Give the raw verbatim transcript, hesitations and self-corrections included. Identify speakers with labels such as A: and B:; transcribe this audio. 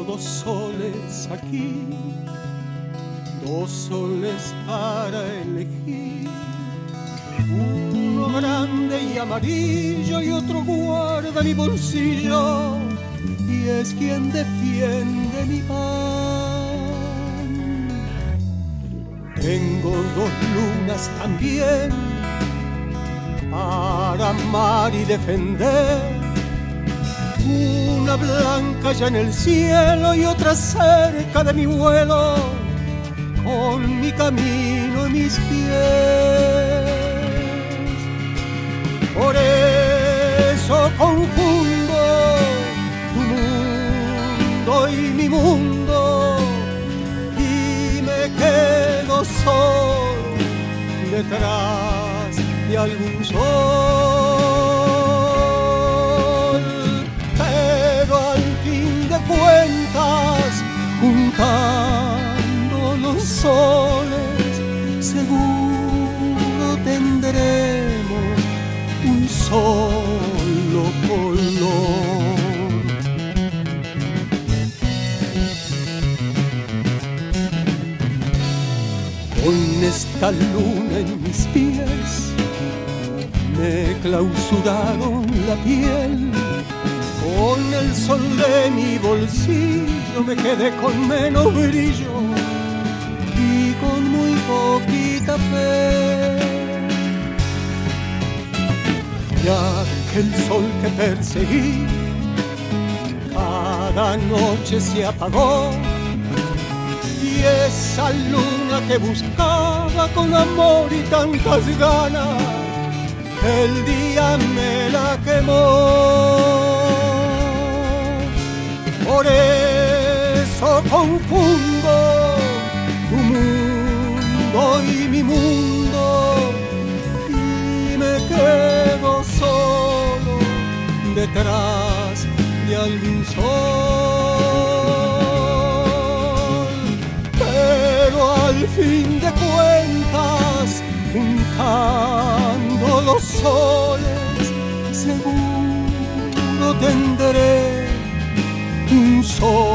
A: dos soles aquí, dos soles para elegir, uno grande y amarillo y otro guarda mi bolsillo, y es quien defiende mi pan. Tengo dos lunas también para amar y defender, una blanca ya en el cielo y otra cerca de mi vuelo, con mi camino y mis pies. Por eso confundo tu mundo y mi mundo, y me quedo solo detrás de algún sol. Pero al fin de cuentas, juntando los soles, seguro tendremos un solo color. Con esta luna en mis pies me clausuraron la piel, con el sol de mi bolsillo me quedé con menos brillo y con muy poquita fe. Ya que el sol que perseguí cada noche se apagó, y esa luna que buscaba con amor y tantas ganas, el día me la quemó. Por eso confundo tu mundo y mi mundo, y me quedo solo detrás de algún sol. Pero al fin de cuentas, juntando los soles, seguro tendré un sol.